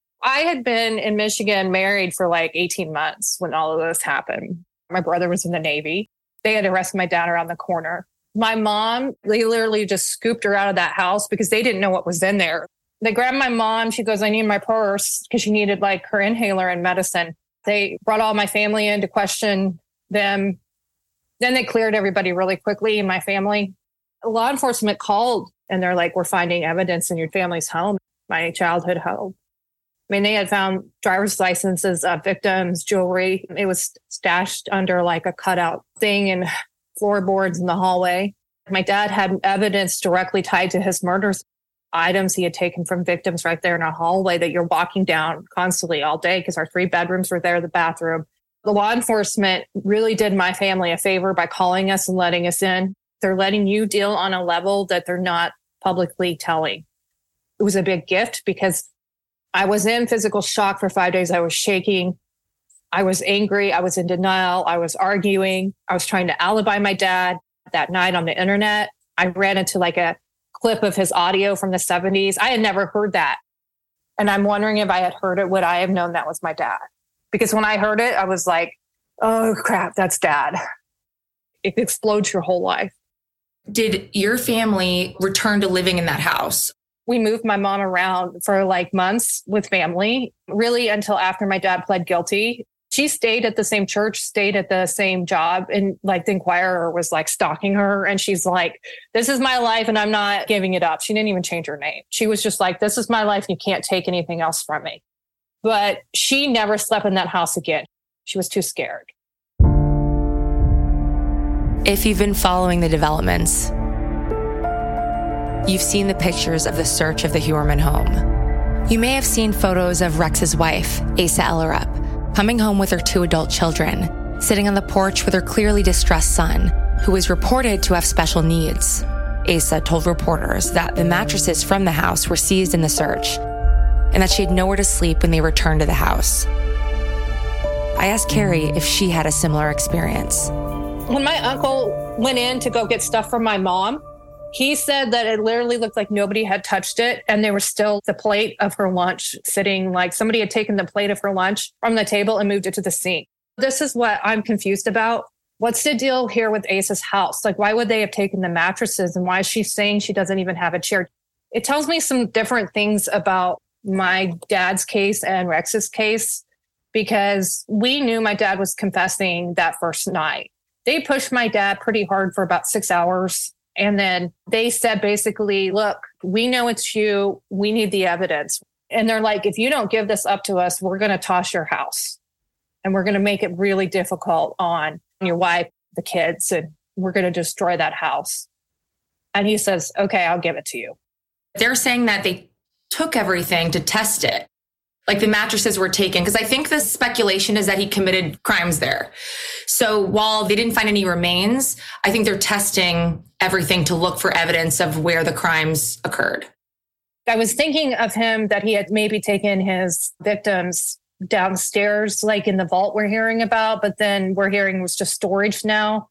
I had been in Michigan married for like eighteen months when all of this happened. My brother was in the Navy. They had arrested my dad around the corner. My mom, they literally just scooped her out of that house because they didn't know what was in there. They grabbed my mom. She goes, I need my purse, because she needed like her inhaler and medicine. They brought all my family in to question them. Then they cleared everybody really quickly in my family. Law enforcement called and they're like, we're finding evidence in your family's home, my childhood home. I mean, they had found driver's licenses of victims, jewelry. It was stashed under like a cutout thing and floorboards in the hallway. My dad had evidence directly tied to his murders, items he had taken from victims right there in a hallway that you're walking down constantly all day because our three bedrooms were there, the bathroom. The law enforcement really did my family a favor by calling us and letting us in. They're letting you deal on a level that they're not publicly telling. It was a big gift because I was in physical shock for five days. I was shaking. I was angry. I was in denial. I was arguing. I was trying to alibi my dad. That night on the internet, I ran into like a clip of his audio from the seventies. I had never heard that. And I'm wondering if I had heard it, would I have known that was my dad? Because when I heard it, I was like, oh crap, that's dad. It explodes your whole life. Did your family return to living in that house? We moved my mom around for like months with family, really until after my dad pled guilty. She stayed at the same church, stayed at the same job, and like the Inquirer was like stalking her. And she's like, this is my life and I'm not giving it up. She didn't even change her name. She was just like, this is my life. You can't take anything else from me. But she never slept in that house again. She was too scared. If you've been following the developments, you've seen the pictures of the search of the Heuermann home. You may have seen photos of Rex's wife, Asa Ellerup, coming home with her two adult children, sitting on the porch with her clearly distressed son, who was reported to have special needs. Asa told reporters that the mattresses from the house were seized in the search and that she had nowhere to sleep when they returned to the house. I asked Carrie if she had a similar experience. When my uncle went in to go get stuff from my mom, he said that it literally looked like nobody had touched it, and there was still the plate of her lunch sitting, like somebody had taken the plate of her lunch from the table and moved it to the sink. This is what I'm confused about. What's the deal here with Asa's house? Like, why would they have taken the mattresses, and why is she saying she doesn't even have a chair? It tells me some different things about my dad's case and Rex's case, because we knew my dad was confessing that first night. They pushed my dad pretty hard for about six hours. And then they said, basically, look, we know it's you. We need the evidence. And they're like, if you don't give this up to us, we're going to toss your house. And we're going to make it really difficult on your wife, the kids, and we're going to destroy that house. And he says, okay, I'll give it to you. They're saying that they took everything to test it. Like the mattresses were taken, because I think the speculation is that he committed crimes there. So while they didn't find any remains, I think they're testing everything to look for evidence of where the crimes occurred. I was thinking of him that he had maybe taken his victims downstairs, like in the vault we're hearing about, but then we're hearing was just storage now.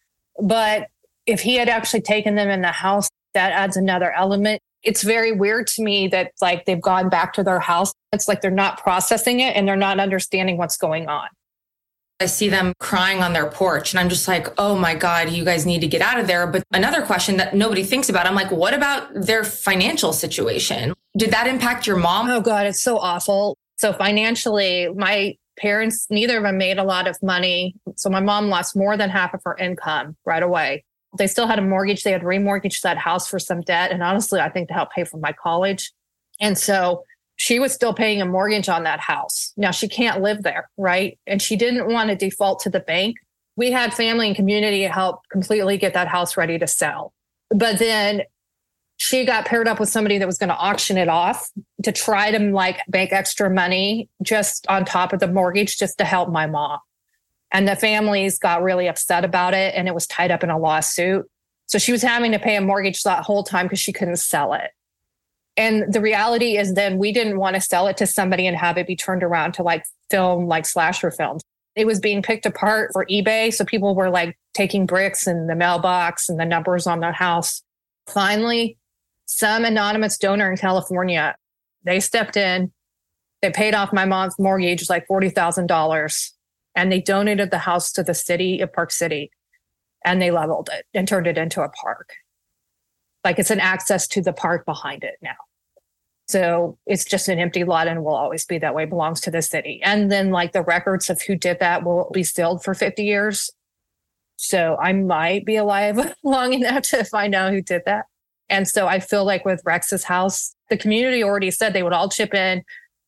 But if he had actually taken them in the house, that adds another element. It's very weird to me that like they've gone back to their house. It's like they're not processing it and they're not understanding what's going on. I see them crying on their porch and I'm just like, oh my God, you guys need to get out of there. But another question that nobody thinks about, I'm like, what about their financial situation? Did that impact your mom? Oh God, it's so awful. So financially, my parents, neither of them made a lot of money. So my mom lost more than half of her income right away. They still had a mortgage. They had remortgaged that house for some debt. And honestly, I think to help pay for my college. And so she was still paying a mortgage on that house. Now she can't live there, right? And she didn't want to default to the bank. We had family and community help completely get that house ready to sell. But then she got paired up with somebody that was going to auction it off to try to like make extra money just on top of the mortgage, just to help my mom. And the families got really upset about it, and it was tied up in a lawsuit. So she was having to pay a mortgage that whole time because she couldn't sell it. And the reality is then we didn't want to sell it to somebody and have it be turned around to like film, like slasher films. It was being picked apart for eBay. So people were like taking bricks and the mailbox and the numbers on the house. Finally, some anonymous donor in California, they stepped in. They paid off my mom's mortgage, like forty thousand dollars. And they donated the house to the city of Park City, and they leveled it and turned it into a park. Like it's an access to the park behind it now. So it's just an empty lot and will always be that way, belongs to the city. And then like the records of who did that will be sealed for fifty years. So I might be alive long enough to find out who did that. And so I feel like with Rex's house, the community already said they would all chip in,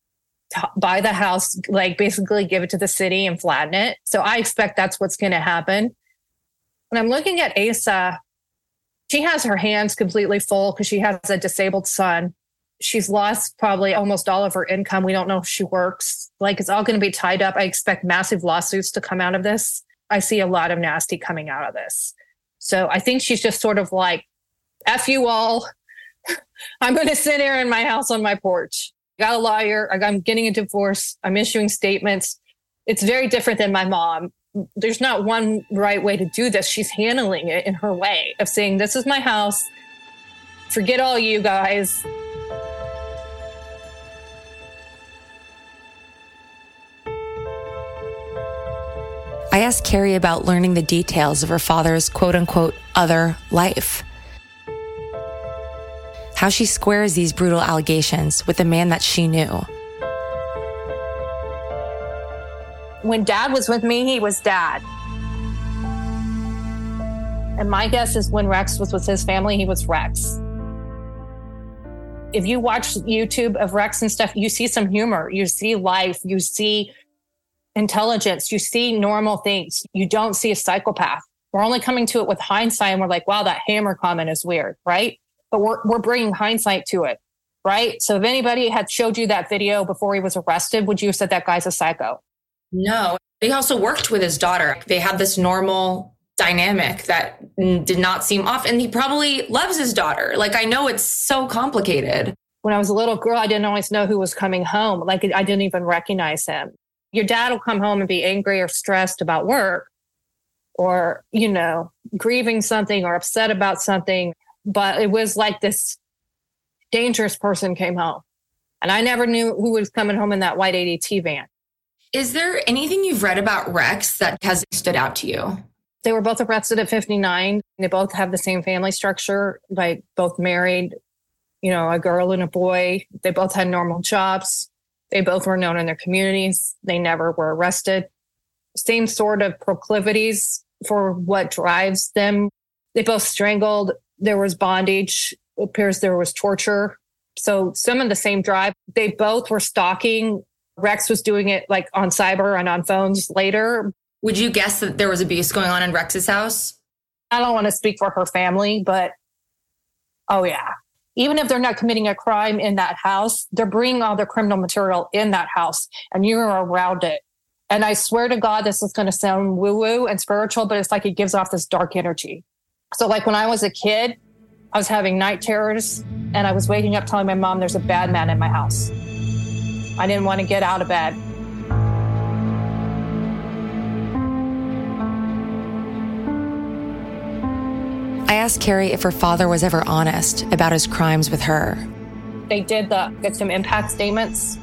buy the house, like basically give it to the city and flatten it. So I expect that's what's going to happen. When I'm looking at Asa, she has her hands completely full because she has a disabled son. She's lost probably almost all of her income. We don't know if she works. Like it's all going to be tied up. I expect massive lawsuits to come out of this. I see a lot of nasty coming out of this. So I think she's just sort of like, F you all. I'm going to sit here in my house on my porch. I got a lawyer. I'm getting a divorce. I'm issuing statements. It's very different than my mom. There's not one right way to do this. She's handling it in her way of saying, this is my house. Forget all you guys. I asked Carrie about learning the details of her father's quote-unquote other life. How she squares these brutal allegations with the man that she knew. When Dad was with me, he was Dad. And my guess is when Rex was with his family, he was Rex. If you watch YouTube of Rex and stuff, you see some humor, you see life, you see intelligence, you see normal things. You don't see a psychopath. We're only coming to it with hindsight and we're like, wow, that hammer comment is weird, right? But we're we're bringing hindsight to it. right? So if anybody had showed you that video before he was arrested, would you have said that guy's a psycho? No. He also worked with his daughter. They had this normal dynamic that did not seem off. And he probably loves his daughter. Like, I know it's so complicated. When I was a little girl, I didn't always know who was coming home. Like, I didn't even recognize him. Your dad will come home and be angry or stressed about work or, you know, grieving something or upset about something. But it was like this dangerous person came home. And I never knew who was coming home in that white A D T van. Is there anything you've read about Rex that has stood out to you? They were both arrested at fifty-nine. They both have the same family structure, like both married, you know, a girl and a boy. They both had normal jobs. They both were known in their communities. They never were arrested. Same sort of proclivities for what drives them. They both strangled. There was bondage. It appears there was torture. So some of the same drive. They both were stalking. Rex was doing it like on cyber and on phones later. Would you guess that there was abuse going on in Rex's house? I don't want to speak for her family, but oh yeah. Even if they're not committing a crime in that house, they're bringing all their criminal material in that house and you're around it. And I swear to God, this is going to sound woo-woo and spiritual, but it's like it gives off this dark energy. So like when I was a kid, I was having night terrors and I was waking up telling my mom there's a bad man in my house. I didn't want to get out of bed. I asked Carrie if her father was ever honest about his crimes with her. They did the victim impact statements.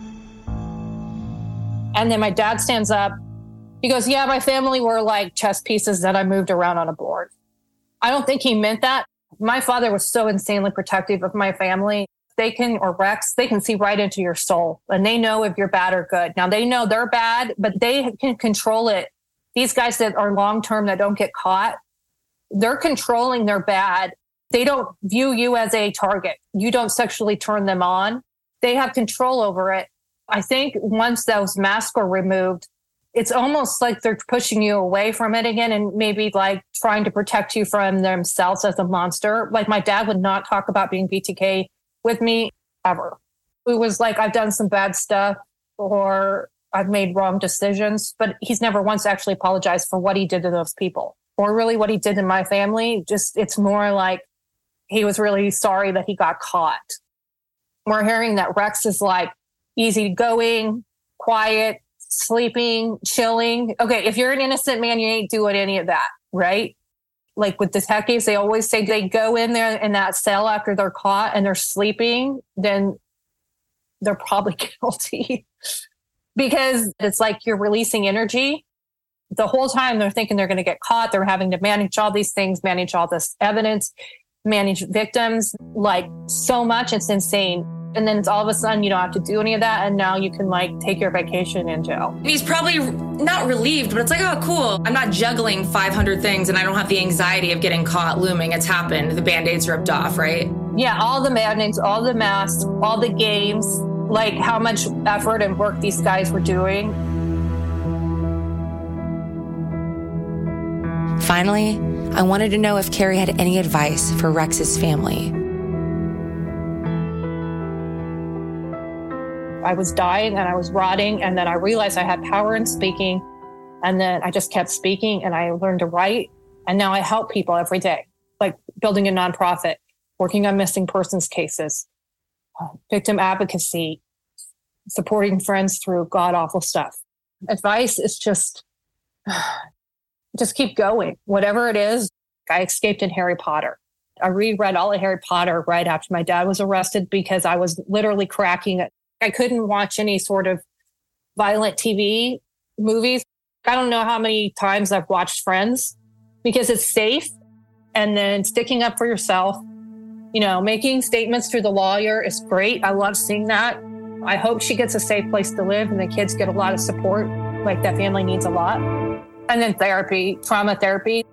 And then my dad stands up. He goes, yeah, my family were like chess pieces that I moved around on a board. I don't think he meant that. My father was so insanely protective of my family. They can, or Rex, they can see right into your soul and they know if you're bad or good. Now they know they're bad, but they can control it. These guys that are long-term that don't get caught, they're controlling their bad. They don't view you as a target. You don't sexually turn them on. They have control over it. I think once those masks are removed, it's almost like they're pushing you away from it again and maybe like trying to protect you from themselves as a monster. Like my dad would not talk about being B T K with me ever. It was like, I've done some bad stuff or I've made wrong decisions, but he's never once actually apologized for what he did to those people or really what he did to my family. Just, it's more like he was really sorry that he got caught. We're hearing that Rex is like easygoing, quiet, sleeping, chilling. Okay, if you're an innocent man, you ain't doing any of that, right? Like with detectives, they always say they go in there in that cell after they're caught and they're sleeping, then they're probably guilty because it's like you're releasing energy. The whole time they're thinking they're going to get caught. They're having to manage all these things, manage all this evidence, manage victims, like so much. It's insane. And then it's all of a sudden you don't have to do any of that. And now you can like take your vacation in jail. He's probably not relieved, but it's like, oh, cool. I'm not juggling five hundred things and I don't have the anxiety of getting caught looming. It's happened. The Band-Aids ripped off, right? Yeah, all the Band-Aids, all the masks, all the games, like how much effort and work these guys were doing. Finally, I wanted to know if Carrie had any advice for Rex's family. I was dying and I was rotting. And then I realized I had power in speaking. And then I just kept speaking and I learned to write. And now I help people every day, like building a nonprofit, working on missing persons cases, victim advocacy, supporting friends through god awful stuff. Advice is just, just keep going. Whatever it is, I escaped in Harry Potter. I reread all of Harry Potter right after my dad was arrested because I was literally cracking it. I couldn't watch any sort of violent T V movies. I don't know how many times I've watched Friends because it's safe. And then sticking up for yourself, you know, making statements through the lawyer is great. I love seeing that. I hope she gets a safe place to live and the kids get a lot of support. Like that family needs a lot. And then therapy, trauma therapy.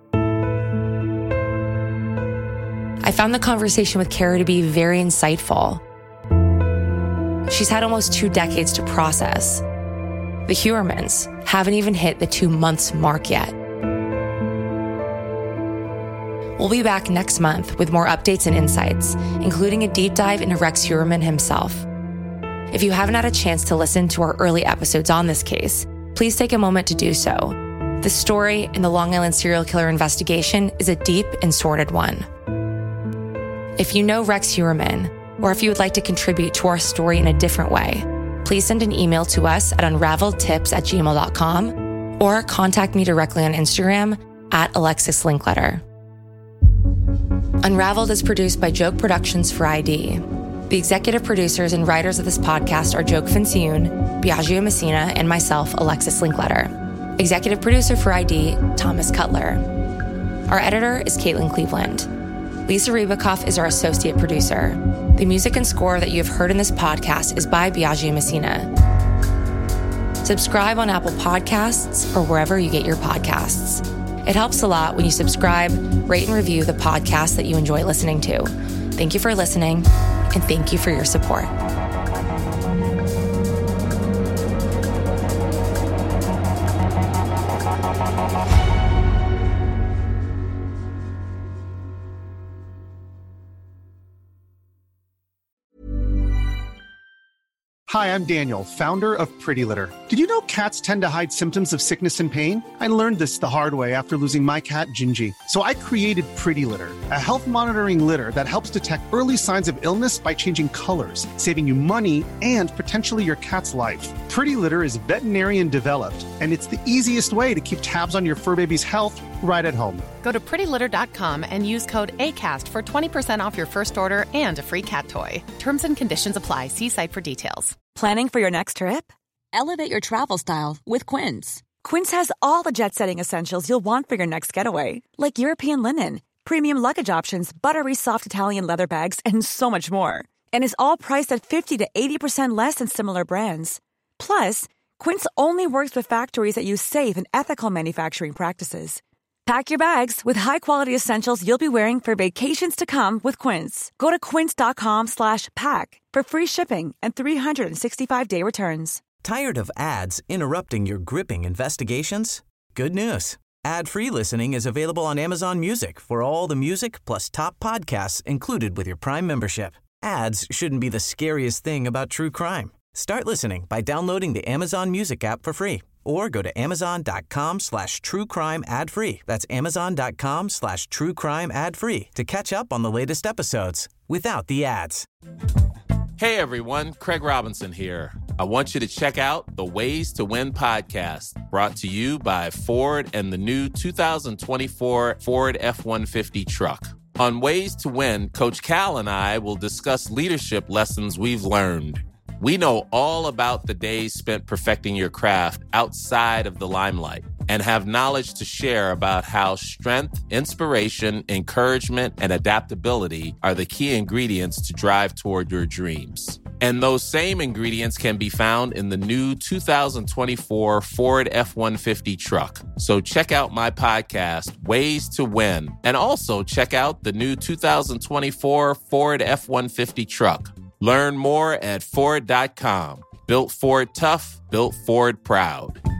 I found the conversation with Carrie to be very insightful. She's had almost two decades to process. The Huermans haven't even hit the two months mark yet. We'll be back next month with more updates and insights, including a deep dive into Rex Heuermann himself. If you haven't had a chance to listen to our early episodes on this case, please take a moment to do so. The story in the Long Island serial killer investigation is a deep and sordid one. If you know Rex Heuermann, or if you would like to contribute to our story in a different way, please send an email to us at unraveledtips at gmail dot com or contact me directly on Instagram at Alexis Linkletter. Unraveled is produced by Joke Productions for I D. The executive producers and writers of this podcast are Joke Fincione, Biagio Messina, and myself, Alexis Linkletter. Executive producer for I D, Thomas Cutler. Our editor is Caitlin Cleveland. Lisa Ribakoff is our associate producer. The music and score that you have heard in this podcast is by Biagio Messina. Subscribe on Apple Podcasts or wherever you get your podcasts. It helps a lot when you subscribe, rate, and review the podcast that you enjoy listening to. Thank you for listening, and thank you for your support. Hi, I'm Daniel, founder of Pretty Litter. Did you know cats tend to hide symptoms of sickness and pain? I learned this the hard way after losing my cat, Gingy. So I created Pretty Litter, a health monitoring litter that helps detect early signs of illness by changing colors, saving you money and potentially your cat's life. Pretty Litter is veterinarian developed, and it's the easiest way to keep tabs on your fur baby's health right at home. Go to pretty litter dot com and use code ACAST for twenty percent off your first order and a free cat toy. Terms and conditions apply. See site for details. Planning for your next trip? Elevate your travel style with Quince. Quince has all the jet-setting essentials you'll want for your next getaway, like European linen, premium luggage options, buttery soft Italian leather bags, and so much more. And is all priced at fifty to eighty percent less than similar brands. Plus, Quince only works with factories that use safe and ethical manufacturing practices. Pack your bags with high-quality essentials you'll be wearing for vacations to come with Quince. Go to quince dot com slash pack for free shipping and three sixty-five day returns. Tired of ads interrupting your gripping investigations? Good news. Ad-free listening is available on Amazon Music for all the music plus top podcasts included with your Prime membership. Ads shouldn't be the scariest thing about true crime. Start listening by downloading the Amazon Music app for free or go to amazon.com slash true crime ad free. That's amazon.com slash true crime ad free to catch up on the latest episodes without the ads. Hey everyone, Craig Robinson here. I want you to check out the Ways to Win podcast, brought to you by Ford and the new two thousand twenty-four Ford F one fifty truck. On Ways to Win, Coach Cal and I will discuss leadership lessons we've learned. We know all about the days spent perfecting your craft outside of the limelight and have knowledge to share about how strength, inspiration, encouragement, and adaptability are the key ingredients to drive toward your dreams. And those same ingredients can be found in the new two thousand twenty-four Ford F one fifty truck. So check out my podcast, Ways to Win, and also check out the new two thousand twenty-four Ford F one fifty truck. Learn more at Ford dot com. Built Ford tough, built Ford proud.